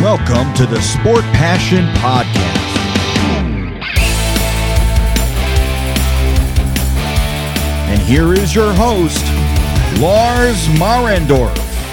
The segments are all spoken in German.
Welcome to the Sport Passion Podcast. And here is your host, Lars Marendorf.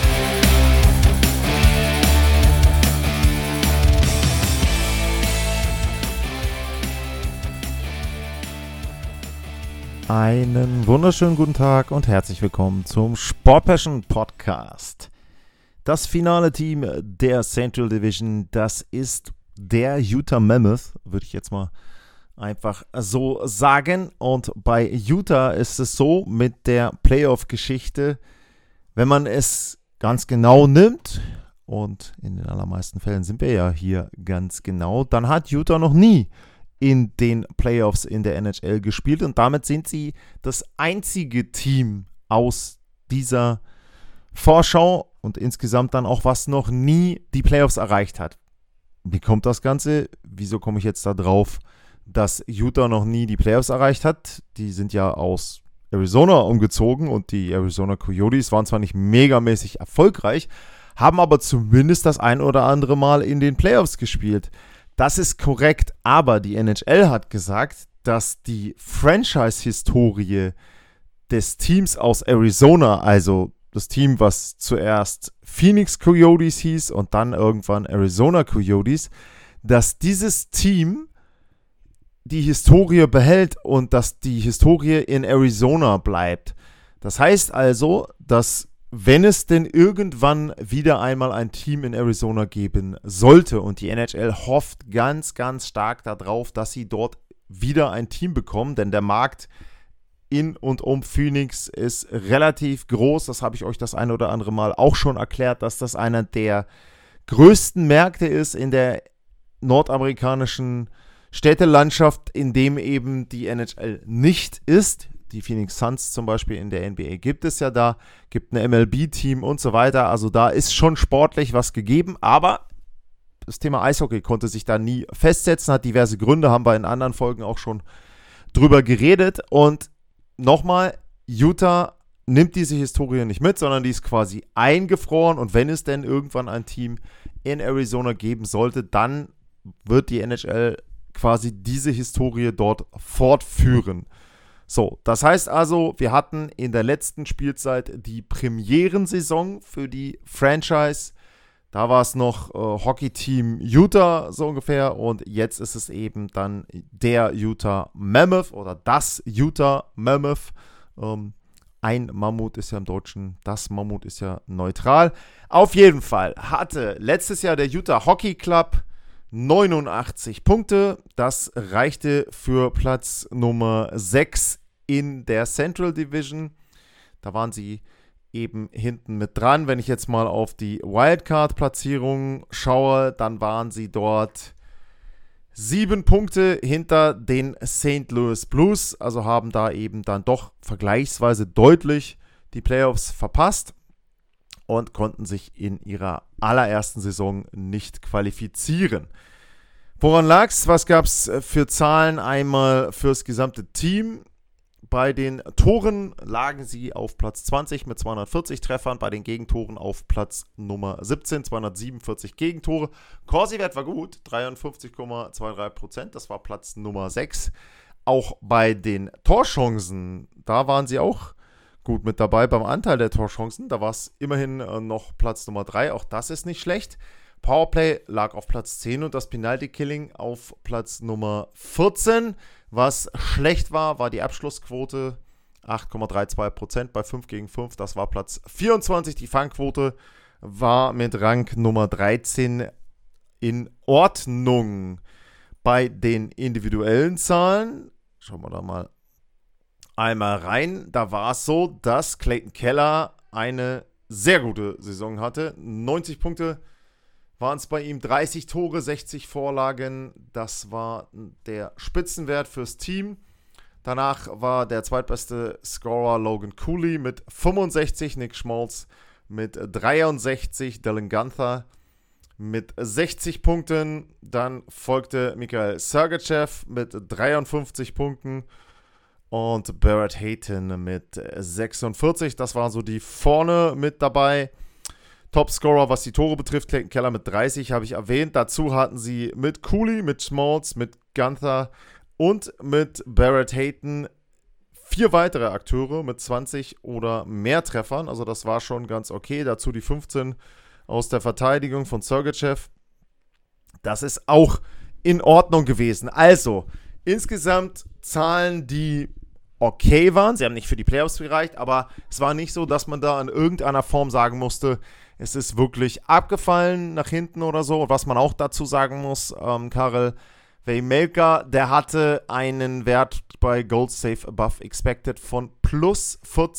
Einen wunderschönen guten Tag und herzlich willkommen zum Sport Passion Podcast. Das finale Team der Central Division, das ist der Utah Mammoth, würde ich jetzt mal einfach so sagen. Und bei Utah ist es so mit der Playoff-Geschichte, wenn man es ganz genau nimmt, und in den allermeisten Fällen sind wir ja hier ganz genau, dann hat Utah noch nie in den Playoffs in der NHL gespielt und damit sind sie das einzige Team aus dieser Vorschau und insgesamt dann auch, was noch nie die Playoffs erreicht hat. Wie kommt das Ganze? Wieso komme ich jetzt da drauf, dass Utah noch nie die Playoffs erreicht hat? Die sind ja aus Arizona umgezogen und die Arizona Coyotes waren zwar nicht megamäßig erfolgreich, haben aber zumindest das ein oder andere Mal in den Playoffs gespielt. Das ist korrekt, aber die NHL hat gesagt, dass die Franchise-Historie des Teams aus Arizona, also das Team, was zuerst Phoenix Coyotes hieß und dann irgendwann Arizona Coyotes, dass dieses Team die Historie behält und dass die Historie in Arizona bleibt. Das heißt also, dass wenn es denn irgendwann wieder einmal ein Team in Arizona geben sollte und die NHL hofft ganz, ganz stark darauf, dass sie dort wieder ein Team bekommen, denn der Markt in und um Phoenix ist relativ groß. Das habe ich euch das ein oder andere Mal auch schon erklärt, dass das einer der größten Märkte ist in der nordamerikanischen Städtelandschaft, in dem eben die NHL nicht ist. Die Phoenix Suns zum Beispiel in der NBA gibt es ja da, gibt ein MLB-Team und so weiter. Also da ist schon sportlich was gegeben, aber das Thema Eishockey konnte sich da nie festsetzen, hat diverse Gründe, haben wir in anderen Folgen auch schon drüber geredet. Und nochmal, Utah nimmt diese Historie nicht mit, sondern die ist quasi eingefroren. Und wenn es denn irgendwann ein Team in Arizona geben sollte, dann wird die NHL quasi diese Historie dort fortführen. So, das heißt also, wir hatten in der letzten Spielzeit die Premierensaison für die Franchise. Da war es noch Hockey-Team Utah so ungefähr und jetzt ist es eben dann der Utah Mammoth oder das Utah Mammoth. Ein Mammut ist ja im Deutschen, das Mammut ist ja neutral. Auf jeden Fall hatte letztes Jahr der Utah Hockey Club 89 Punkte, das reichte für Platz Nummer 6 in der Central Division. Da waren sie eben hinten mit dran. Wenn ich jetzt mal auf die Wildcard-Platzierung schaue, dann waren sie dort 7 Punkte hinter den St. Louis Blues, also haben da eben dann doch vergleichsweise deutlich die Playoffs verpasst und konnten sich in ihrer allerersten Saison nicht qualifizieren. Woran lag es? Was gab es für Zahlen? Einmal fürs gesamte Team. Bei den Toren lagen sie auf Platz 20 mit 240 Treffern, bei den Gegentoren auf Platz Nummer 17, 247 Gegentore. Corsi-Wert war gut, 53,23%, das war Platz Nummer 6. Auch bei den Torchancen, da waren sie auch gut mit dabei. Beim Anteil der Torchancen, da war es immerhin noch Platz Nummer 3, auch das ist nicht schlecht. Powerplay lag auf Platz 10 und das Penalty-Killing auf Platz Nummer 14. Was schlecht war, war die Abschlussquote, 8,32% bei 5 gegen 5. Das war Platz 24. Die Fangquote war mit Rang Nummer 13 in Ordnung. Bei den individuellen Zahlen, schauen wir da mal einmal rein, da war es so, dass Clayton Keller eine sehr gute Saison hatte. 90 Punkte waren es bei ihm, 30 Tore, 60 Vorlagen. Das war der Spitzenwert fürs Team. Danach war der zweitbeste Scorer Logan Cooley mit 65, Nick Schmaltz mit 63, Dylan Guenther mit 60 Punkten. Dann folgte Mikhail Sergachev mit 53 Punkten und Barrett Hayton mit 46. Das waren so die vorne mit dabei. Topscorer, was die Tore betrifft, Clayton Keller mit 30, habe ich erwähnt. Dazu hatten sie mit Cooley, mit Schmaltz, mit Gunther und mit Barrett Hayton 4 weitere Akteure mit 20 oder mehr Treffern. Also das war schon ganz okay. Dazu die 15 aus der Verteidigung von Sergachev. Das ist auch in Ordnung gewesen. Also, insgesamt Zahlen, die okay waren. Sie haben nicht für die Playoffs gereicht, aber es war nicht so, dass man da in irgendeiner Form sagen musste, es ist wirklich abgefallen nach hinten oder so. Und was man auch dazu sagen muss, Karel Vejmelka, der hatte einen Wert bei Goal Save Above Expected von plus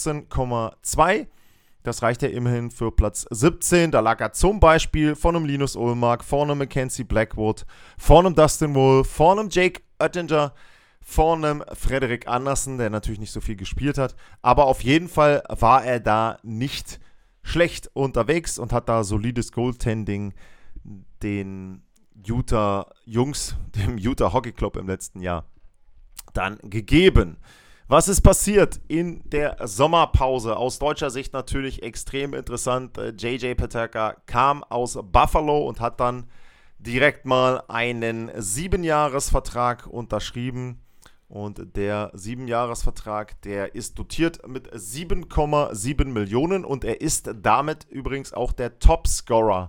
14,2. Das reicht ja immerhin für Platz 17. Da lag er zum Beispiel vor einem Linus Ullmark, vor einem Mackenzie Blackwood, vor einem Dustin Wolf, vor einem Jake Oettinger, vor einem Frederik Andersen, der natürlich nicht so viel gespielt hat. Aber auf jeden Fall war er da nicht schlecht unterwegs und hat da solides Goaltending den Utah Jungs, dem Utah Hockey Club im letzten Jahr dann gegeben. Was ist passiert in der Sommerpause? Aus deutscher Sicht natürlich extrem interessant. JJ Peterka kam aus Buffalo und hat dann direkt mal einen 7-Jahres-Vertrag unterschrieben. Und der 7-Jahres-Vertrag, der ist dotiert mit 7,7 Millionen und er ist damit übrigens auch der Topscorer,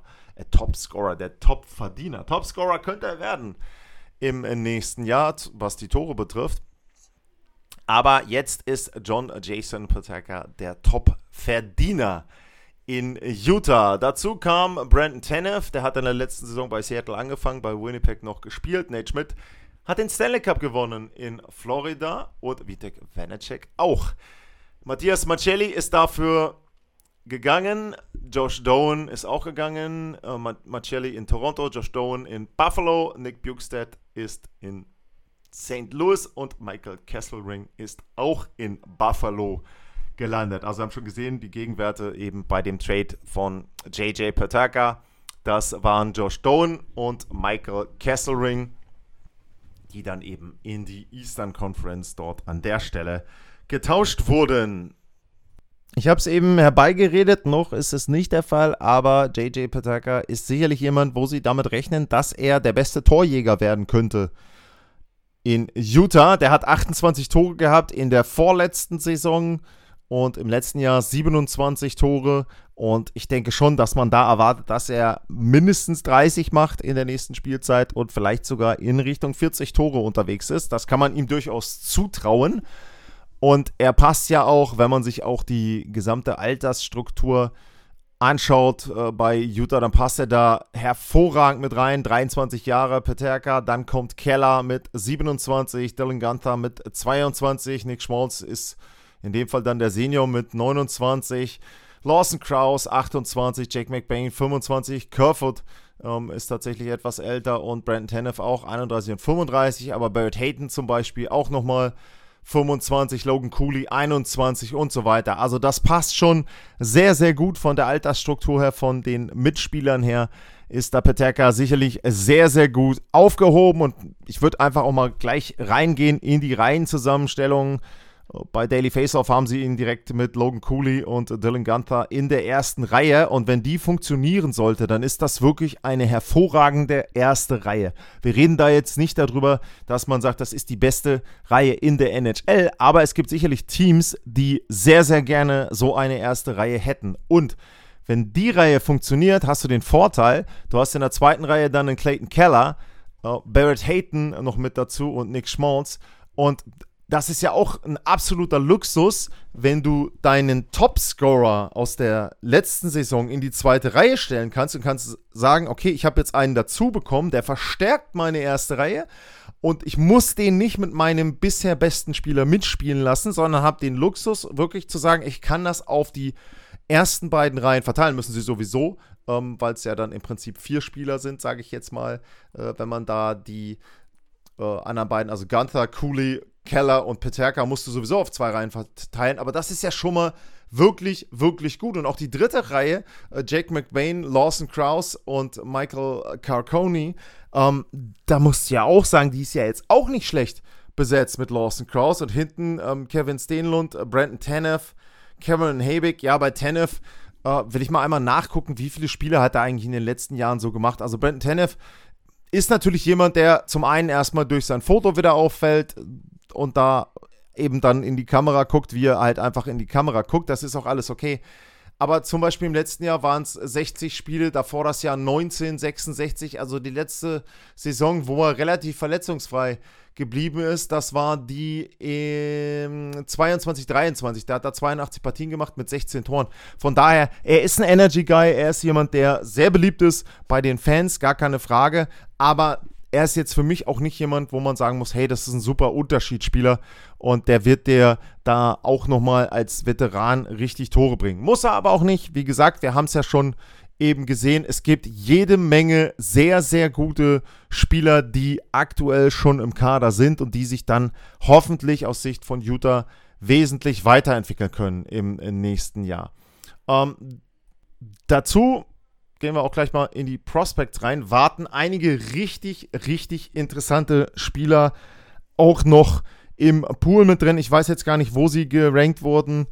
der Topverdiener. Topscorer könnte er werden im nächsten Jahr, was die Tore betrifft. Aber jetzt ist John Jason Peterka der Top-Verdiener in Utah. Dazu kam Brandon Tanev, der hat in der letzten Saison bei Seattle angefangen, bei Winnipeg noch gespielt. Nate Schmidt hat den Stanley Cup gewonnen in Florida und Vitek Vanacek auch. Matthias Maccelli ist dafür gegangen. Josh Doan ist auch gegangen. Maccelli in Toronto, Josh Doan in Buffalo. Nick Bjugstad ist in St. Louis und Michael Kesselring ist auch in Buffalo gelandet. Also wir haben schon gesehen, die Gegenwerte eben bei dem Trade von JJ Peterka. Das waren Josh Doan und Michael Kesselring, die dann eben in die Eastern Conference dort an der Stelle getauscht wurden. Ich habe es eben herbeigeredet, noch ist es nicht der Fall, aber JJ Peterka ist sicherlich jemand, wo sie damit rechnen, dass er der beste Torjäger werden könnte in Utah. Der hat 28 Tore gehabt in der vorletzten Saison und im letzten Jahr 27 Tore. Und ich denke schon, dass man da erwartet, dass er mindestens 30 macht in der nächsten Spielzeit und vielleicht sogar in Richtung 40 Tore unterwegs ist. Das kann man ihm durchaus zutrauen. Und er passt ja auch, wenn man sich auch die gesamte Altersstruktur anschaut bei Utah, dann passt er da hervorragend mit rein. 23 Jahre Peterka, dann kommt Keller mit 27, Dylan Gunther mit 22, Nick Schmaltz ist in dem Fall dann der Senior mit 29, Lawson Krause 28, Jake McBain 25, Kerfoot ist tatsächlich etwas älter und Brandon Tanev auch 31 und 35, aber Barrett Hayton zum Beispiel auch nochmal 25, Logan Cooley 21 und so weiter. Also das passt schon sehr, sehr gut von der Altersstruktur her, von den Mitspielern her ist da Peterka sicherlich sehr, sehr gut aufgehoben und ich würde einfach auch mal gleich reingehen in die Reihenzusammenstellung. Bei Daily Faceoff haben sie ihn direkt mit Logan Cooley und Dylan Gunther in der ersten Reihe und wenn die funktionieren sollte, dann ist das wirklich eine hervorragende erste Reihe. Wir reden da jetzt nicht darüber, dass man sagt, das ist die beste Reihe in der NHL, aber es gibt sicherlich Teams, die sehr, sehr gerne so eine erste Reihe hätten und wenn die Reihe funktioniert, hast du den Vorteil, du hast in der zweiten Reihe dann einen Clayton Keller, Barrett Hayton noch mit dazu und Nick Schmaltz und das ist ja auch ein absoluter Luxus, wenn du deinen Topscorer aus der letzten Saison in die zweite Reihe stellen kannst und kannst sagen, okay, ich habe jetzt einen dazu bekommen, der verstärkt meine erste Reihe und ich muss den nicht mit meinem bisher besten Spieler mitspielen lassen, sondern habe den Luxus wirklich zu sagen, ich kann das auf die ersten beiden Reihen verteilen, müssen sie sowieso, weil es ja dann im Prinzip 4 Spieler sind, sage ich jetzt mal, wenn man da die anderen beiden, also Gunther, Cooley, Keller und Peterka musst du sowieso auf 2 Reihen verteilen, aber das ist ja schon mal wirklich, wirklich gut. Und auch die dritte Reihe, Jake McBain, Lawson Krause und Michael Carconi, da musst du ja auch sagen, die ist ja jetzt auch nicht schlecht besetzt mit Lawson Krause und hinten Kevin Stenlund, Brandon Tanev, Cameron Habig, ja bei Tanev, will ich mal einmal nachgucken, wie viele Spiele hat er eigentlich in den letzten Jahren so gemacht. Also Brandon Tanev ist natürlich jemand, der zum einen erstmal durch sein Foto wieder auffällt und da eben dann in die Kamera guckt, wie er halt einfach in die Kamera guckt. Das ist auch alles okay. Aber zum Beispiel im letzten Jahr waren es 60 Spiele, davor das Jahr 19, 66. Also die letzte Saison, wo er relativ verletzungsfrei geblieben ist, das war die 22, 23. Da hat er 82 Partien gemacht mit 16 Toren. Von daher, er ist ein Energy Guy, er ist jemand, der sehr beliebt ist bei den Fans, gar keine Frage. Aber er ist jetzt für mich auch nicht jemand, wo man sagen muss, hey, das ist ein super Unterschiedsspieler und der wird dir da auch nochmal als Veteran richtig Tore bringen. Muss er aber auch nicht. Wie gesagt, wir haben es ja schon eben gesehen, es gibt jede Menge sehr, sehr gute Spieler, die aktuell schon im Kader sind und die sich dann hoffentlich aus Sicht von Utah wesentlich weiterentwickeln können im nächsten Jahr. Dazu gehen wir auch gleich mal in die Prospects rein, warten einige richtig, richtig interessante Spieler auch noch im Pool mit drin. Ich weiß jetzt gar nicht, wo sie gerankt wurden,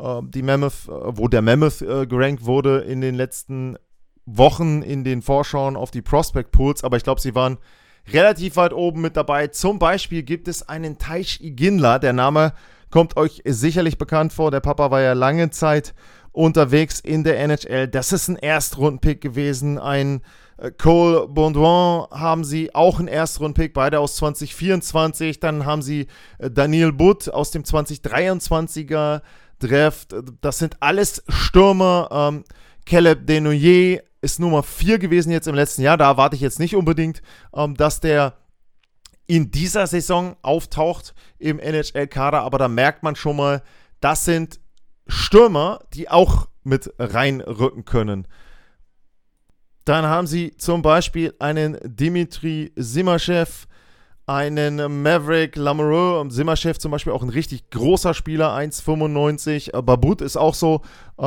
wo der Mammoth gerankt wurde in den letzten Wochen in den Vorschauen auf die Prospect Pools, aber ich glaube, sie waren relativ weit oben mit dabei. Zum Beispiel gibt es einen Taish Iginla, der Name kommt euch sicherlich bekannt vor, der Papa war ja lange Zeit unterwegs in der NHL. Das ist ein Erstrunden-Pick gewesen. Ein Cole Baudouin haben sie, auch ein Erstrunden-Pick, beide aus 2024. Dann haben sie Daniel Butt aus dem 2023er Draft. Das sind alles Stürmer. Caleb Desnoyers ist Nummer 4 gewesen jetzt im letzten Jahr. Da erwarte ich jetzt nicht unbedingt, dass der in dieser Saison auftaucht im NHL-Kader. Aber da merkt man schon mal, das sind Stürmer, die auch mit reinrücken können. Dann haben sie zum Beispiel einen Dimitri Simashev, einen Maverick Lamoureux. Simashev zum Beispiel auch ein richtig großer Spieler, 1,95. Babut ist auch so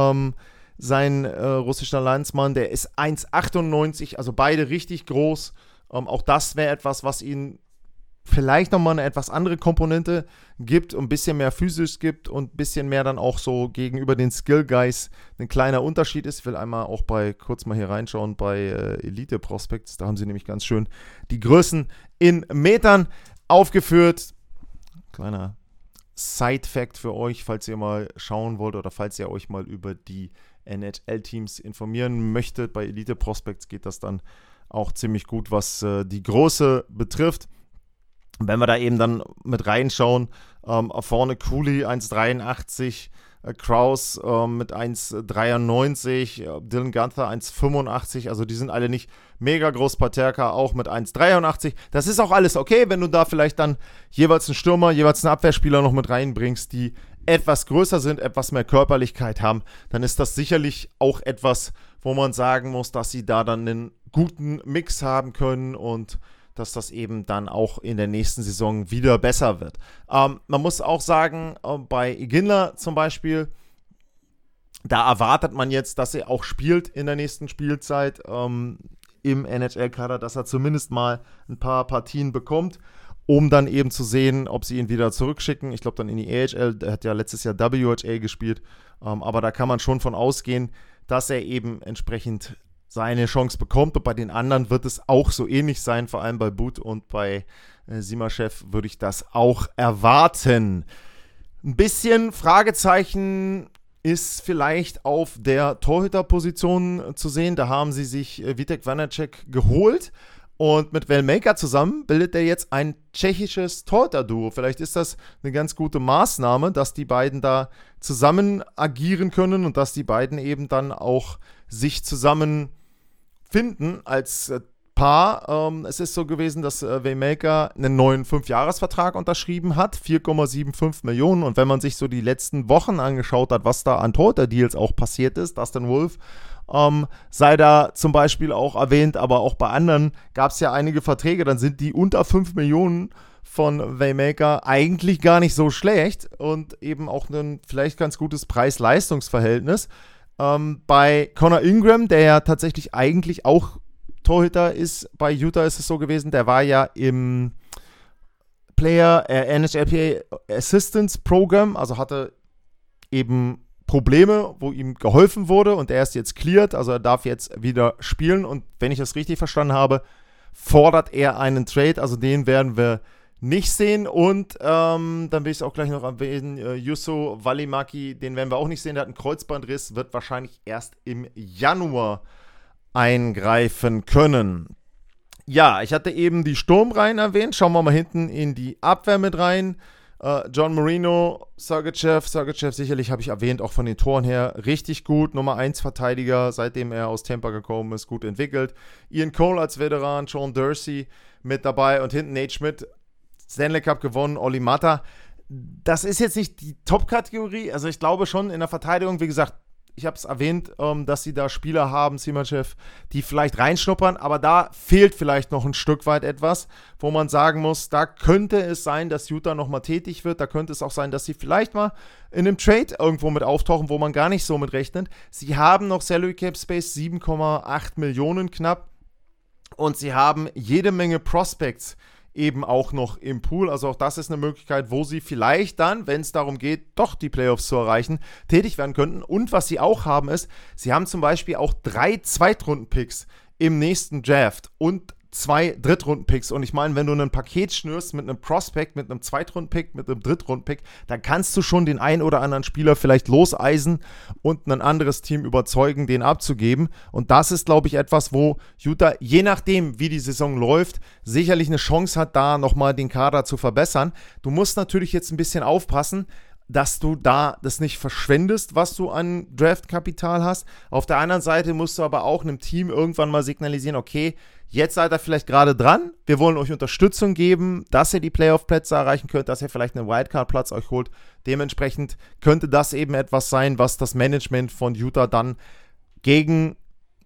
sein russischer Landsmann, der ist 1,98, also beide richtig groß. Auch das wäre etwas, was ihnen vielleicht nochmal eine etwas andere Komponente gibt und ein bisschen mehr physisch gibt und ein bisschen mehr dann auch so gegenüber den Skill Guys ein kleiner Unterschied ist. Ich will einmal auch kurz mal hier reinschauen bei Elite Prospects, da haben sie nämlich ganz schön die Größen in Metern aufgeführt. Kleiner Side-Fact für euch, falls ihr mal schauen wollt oder falls ihr euch mal über die NHL-Teams informieren möchtet. Bei Elite Prospects geht das dann auch ziemlich gut, was die Größe betrifft. Wenn wir da eben dann mit reinschauen, vorne Cooley 1,83, Kraus mit 1,93, Dylan Gunther 1,85, also die sind alle nicht mega groß, Paterka auch mit 1,83. Das ist auch alles okay, wenn du da vielleicht dann jeweils einen Stürmer, jeweils einen Abwehrspieler noch mit reinbringst, die etwas größer sind, etwas mehr Körperlichkeit haben, dann ist das sicherlich auch etwas, wo man sagen muss, dass sie da dann einen guten Mix haben können und dass das eben dann auch in der nächsten Saison wieder besser wird. Man muss auch sagen, bei Iginla zum Beispiel, da erwartet man jetzt, dass er auch spielt in der nächsten Spielzeit im NHL-Kader, dass er zumindest mal ein paar Partien bekommt, um dann eben zu sehen, ob sie ihn wieder zurückschicken. Ich glaube dann in die AHL, der hat ja letztes Jahr WHA gespielt, aber da kann man schon von ausgehen, dass er eben entsprechend seine Chance bekommt. Und bei den anderen wird es auch so ähnlich sein, vor allem bei Butt und bei Simashev würde ich das auch erwarten. Ein bisschen Fragezeichen ist vielleicht auf der Torhüterposition zu sehen. Da haben sie sich Vitek Vanacek geholt und mit Velmaker zusammen bildet er jetzt ein tschechisches Torhüter-Duo. Vielleicht ist das eine ganz gute Maßnahme, dass die beiden da zusammen agieren können und dass die beiden eben dann auch sich zusammen finden als Paar. Es ist so gewesen, dass Waymaker einen neuen 5-Jahres-Vertrag unterschrieben hat, 4,75 Millionen. Und wenn man sich so die letzten Wochen angeschaut hat, was da an Torhüter-Deals auch passiert ist, Dustin Wolf sei da zum Beispiel auch erwähnt, aber auch bei anderen gab es ja einige Verträge, dann sind die unter 5 Millionen von Waymaker eigentlich gar nicht so schlecht und eben auch ein vielleicht ganz gutes Preis-Leistungs-Verhältnis. Bei Connor Ingram, der ja tatsächlich eigentlich auch Torhüter ist, bei Utah ist es so gewesen, der war ja im NHLPA Assistance Program, also hatte eben Probleme, wo ihm geholfen wurde und er ist jetzt cleared, also er darf jetzt wieder spielen und wenn ich das richtig verstanden habe, fordert er einen Trade, also den werden wir nicht sehen und dann will ich es auch gleich noch erwähnen, Juuso Välimäki, den werden wir auch nicht sehen, der hat einen Kreuzbandriss, wird wahrscheinlich erst im Januar eingreifen können. Ja, ich hatte eben die Sturmreihen erwähnt, schauen wir mal hinten in die Abwehr mit rein. John Marino, Sergachev sicherlich habe ich erwähnt, auch von den Toren her richtig gut, Nummer 1 Verteidiger, seitdem er aus Tampa gekommen ist, gut entwickelt. Ian Cole als Veteran, Sean Dursey mit dabei und hinten Nate Schmidt, Stanley Cup gewonnen, Olli Mata. Das ist jetzt nicht die Top-Kategorie, also ich glaube schon in der Verteidigung, wie gesagt, ich habe es erwähnt, dass sie da Spieler haben, Simachev, die vielleicht reinschnuppern, aber da fehlt vielleicht noch ein Stück weit etwas, wo man sagen muss, da könnte es sein, dass Utah nochmal tätig wird, da könnte es auch sein, dass sie vielleicht mal in einem Trade irgendwo mit auftauchen, wo man gar nicht so mit rechnet. Sie haben noch Salary Cap Space, 7,8 Millionen knapp und sie haben jede Menge Prospects eben auch noch im Pool, also auch das ist eine Möglichkeit, wo sie vielleicht dann, wenn es darum geht, doch die Playoffs zu erreichen, tätig werden könnten. Und was sie auch haben ist, sie haben zum Beispiel auch 3 Zweitrunden-Picks im nächsten Draft und 2 Drittrunden-Picks. Und ich meine, wenn du ein Paket schnürst mit einem Prospect, mit einem Zweitrunden-Pick, mit einem Drittrunden-Pick, dann kannst du schon den einen oder anderen Spieler vielleicht loseisen und ein anderes Team überzeugen, den abzugeben. Und das ist, glaube ich, etwas, wo Utah, je nachdem, wie die Saison läuft, sicherlich eine Chance hat, da nochmal den Kader zu verbessern. Du musst natürlich jetzt ein bisschen aufpassen, dass du da das nicht verschwendest, was du an Draftkapital hast. Auf der anderen Seite musst du aber auch einem Team irgendwann mal signalisieren, okay, jetzt seid ihr vielleicht gerade dran, wir wollen euch Unterstützung geben, dass ihr die Playoff-Plätze erreichen könnt, dass ihr vielleicht einen Wildcard-Platz euch holt. Dementsprechend könnte das eben etwas sein, was das Management von Utah dann gegen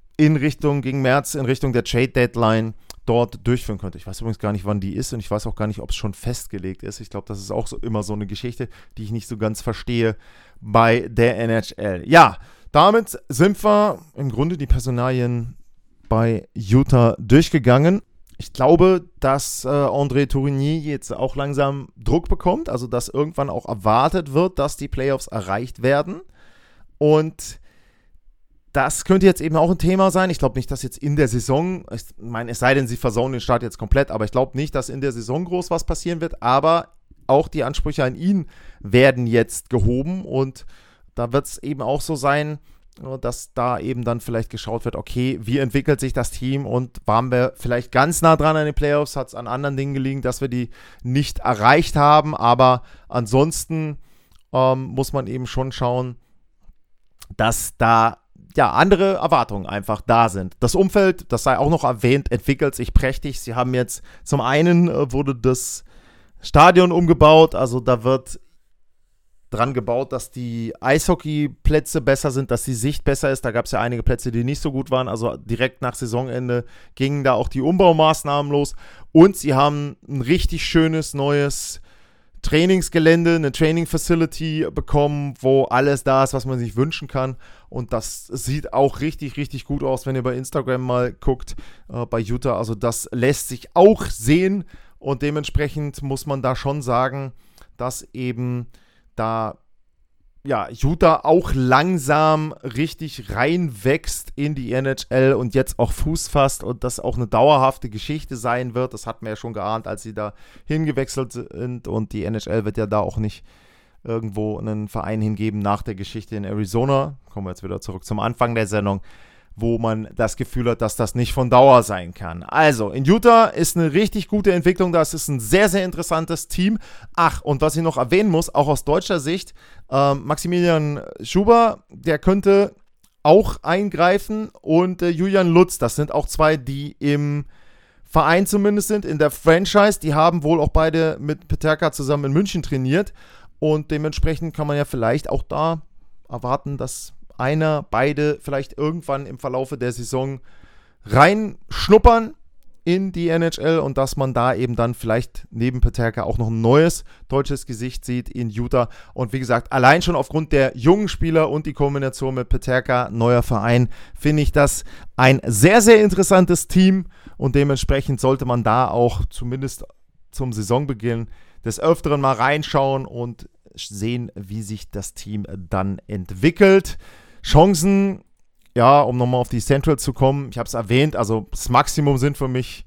März, in Richtung der Trade-Deadline dort durchführen könnte. Ich weiß übrigens gar nicht, wann die ist und ich weiß auch gar nicht, ob es schon festgelegt ist. Ich glaube, das ist auch immer so eine Geschichte, die ich nicht so ganz verstehe bei der NHL. Ja, damit sind wir im Grunde die Personalien bei Utah durchgegangen. Ich glaube, dass André Tourigny jetzt auch langsam Druck bekommt, also dass irgendwann auch erwartet wird, dass die Playoffs erreicht werden und das könnte jetzt eben auch ein Thema sein. Ich glaube nicht, dass jetzt in der Saison, ich meine, es sei denn, sie versauen den Start jetzt komplett, aber ich glaube nicht, dass in der Saison groß was passieren wird, aber auch die Ansprüche an ihn werden jetzt gehoben und da wird es eben auch so sein, dass da eben dann vielleicht geschaut wird, okay, wie entwickelt sich das Team und waren wir vielleicht ganz nah dran an den Playoffs, hat es an anderen Dingen gelegen, dass wir die nicht erreicht haben, aber ansonsten muss man eben schon schauen, dass da andere Erwartungen einfach da sind. Das Umfeld, das sei auch noch erwähnt, entwickelt sich prächtig. Sie haben jetzt, zum einen wurde das Stadion umgebaut, also da wird dran gebaut, dass die Eishockeyplätze besser sind, dass die Sicht besser ist. Da gab es ja einige Plätze, die nicht so gut waren. Also direkt nach Saisonende gingen da auch die Umbaumaßnahmen los. Und sie haben ein richtig schönes neues Trainingsgelände, eine Training Facility bekommen, wo alles da ist, was man sich wünschen kann. Und das sieht auch richtig, richtig gut aus, wenn ihr bei Instagram mal guckt, bei Utah. Also das lässt sich auch sehen und dementsprechend muss man da schon sagen, dass eben da Utah auch langsam richtig reinwächst in die NHL und jetzt auch Fuß fasst und das auch eine dauerhafte Geschichte sein wird. Das hatten wir ja schon geahnt, als sie da hingewechselt sind und die NHL wird ja da auch nicht irgendwo einen Verein hingeben nach der Geschichte in Arizona. Kommen wir jetzt wieder zurück zum Anfang der Sendung, wo man das Gefühl hat, dass das nicht von Dauer sein kann. Also, in Utah ist eine richtig gute Entwicklung, das ist ein sehr, sehr interessantes Team. Ach, und was ich noch erwähnen muss, auch aus deutscher Sicht, Maximilian Schuber, der könnte auch eingreifen und Julian Lutz, das sind auch zwei, die im Verein zumindest sind, in der Franchise, die haben wohl auch beide mit Peterka zusammen in München trainiert und dementsprechend kann man ja vielleicht auch da erwarten, dass beide vielleicht irgendwann im Verlaufe der Saison reinschnuppern in die NHL und dass man da eben dann vielleicht neben Peterka auch noch ein neues deutsches Gesicht sieht in Utah. Und wie gesagt, allein schon aufgrund der jungen Spieler und die Kombination mit Peterka, neuer Verein, finde ich das ein sehr, sehr interessantes Team und dementsprechend sollte man da auch zumindest zum Saisonbeginn des Öfteren mal reinschauen und sehen, wie sich das Team dann entwickelt. Chancen, ja, um nochmal auf die Central zu kommen, ich habe es erwähnt, also das Maximum sind für mich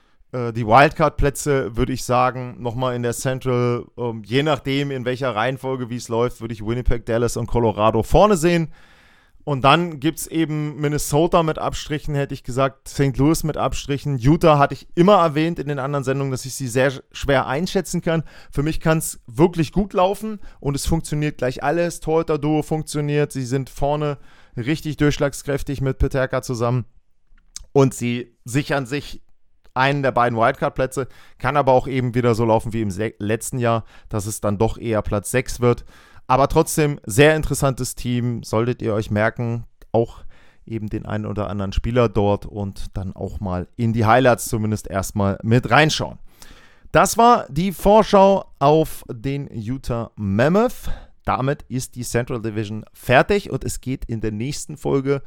die Wildcard-Plätze, würde ich sagen, nochmal in der Central, je nachdem in welcher Reihenfolge, wie es läuft, würde ich Winnipeg, Dallas und Colorado vorne sehen. Und dann gibt es eben Minnesota mit Abstrichen, hätte ich gesagt, St. Louis mit Abstrichen. Utah hatte ich immer erwähnt in den anderen Sendungen, dass ich sie sehr schwer einschätzen kann. Für mich kann es wirklich gut laufen und es funktioniert gleich alles. Torhüter-Duo funktioniert, sie sind vorne richtig durchschlagskräftig mit Peterka zusammen und sie sichern sich einen der beiden Wildcard-Plätze. Kann aber auch eben wieder so laufen wie im letzten Jahr, dass es dann doch eher Platz 6 wird. Aber trotzdem, sehr interessantes Team, solltet ihr euch merken, auch eben den einen oder anderen Spieler dort und dann auch mal in die Highlights zumindest erstmal mit reinschauen. Das war die Vorschau auf den Utah Mammoth. Damit ist die Central Division fertig und es geht in der nächsten Folge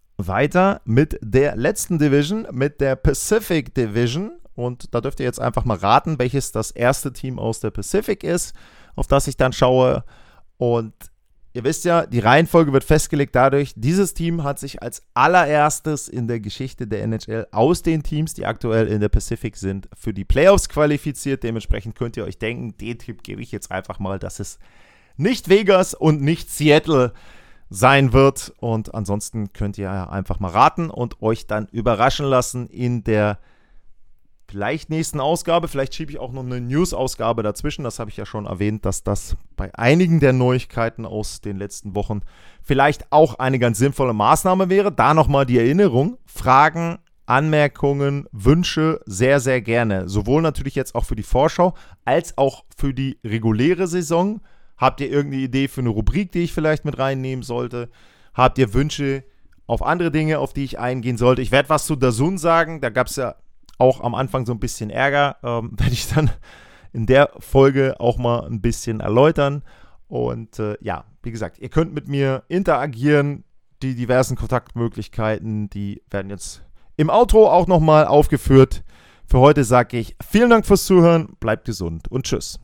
weiter mit der letzten Division, mit der Pacific Division. Und da dürft ihr jetzt einfach mal raten, welches das erste Team aus der Pacific ist, auf das ich dann schaue. Und ihr wisst ja, die Reihenfolge wird festgelegt dadurch, dieses Team hat sich als allererstes in der Geschichte der NHL aus den Teams, die aktuell in der Pacific sind, für die Playoffs qualifiziert. Dementsprechend könnt ihr euch denken, den Tipp gebe ich jetzt einfach mal, dass es nicht Vegas und nicht Seattle sein wird. Und ansonsten könnt ihr ja einfach mal raten und euch dann überraschen lassen in der vielleicht nächsten Ausgabe. Vielleicht schiebe ich auch noch eine News-Ausgabe dazwischen. Das habe ich ja schon erwähnt, dass das bei einigen der Neuigkeiten aus den letzten Wochen vielleicht auch eine ganz sinnvolle Maßnahme wäre. Da nochmal die Erinnerung. Fragen, Anmerkungen, Wünsche sehr, sehr gerne. Sowohl natürlich jetzt auch für die Vorschau als auch für die reguläre Saison. Habt ihr irgendeine Idee für eine Rubrik, die ich vielleicht mit reinnehmen sollte? Habt ihr Wünsche auf andere Dinge, auf die ich eingehen sollte? Ich werde was zu DAZN sagen. Da gab es ja auch am Anfang so ein bisschen Ärger, werde ich dann in der Folge auch mal ein bisschen erläutern. Und ja, wie gesagt, ihr könnt mit mir interagieren. Die diversen Kontaktmöglichkeiten, die werden jetzt im Outro auch nochmal aufgeführt. Für heute sage ich vielen Dank fürs Zuhören, bleibt gesund und tschüss.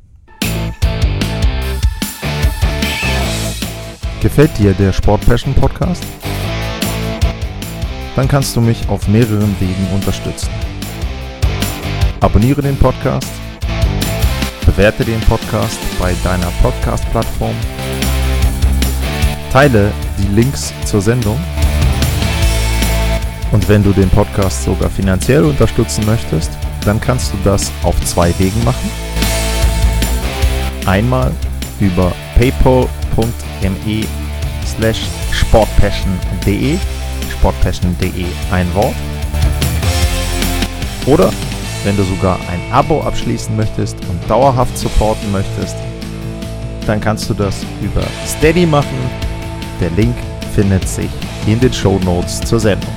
Gefällt dir der Sport Passion Podcast? Dann kannst du mich auf mehreren Wegen unterstützen. Abonniere den Podcast, bewerte den Podcast bei deiner Podcast-Plattform, teile die Links zur Sendung und wenn du den Podcast sogar finanziell unterstützen möchtest, dann kannst du das auf 2 Wegen machen. Einmal über paypal.me/sportpassion.de, sportpassion.de ein Wort. Oder wenn du sogar ein Abo abschließen möchtest und dauerhaft supporten möchtest, dann kannst du das über Steady machen. Der Link findet sich in den Shownotes zur Sendung.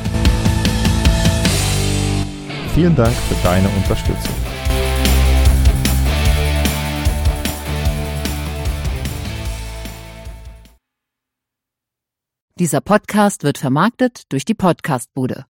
Vielen Dank für deine Unterstützung. Dieser Podcast wird vermarktet durch die Podcastbude.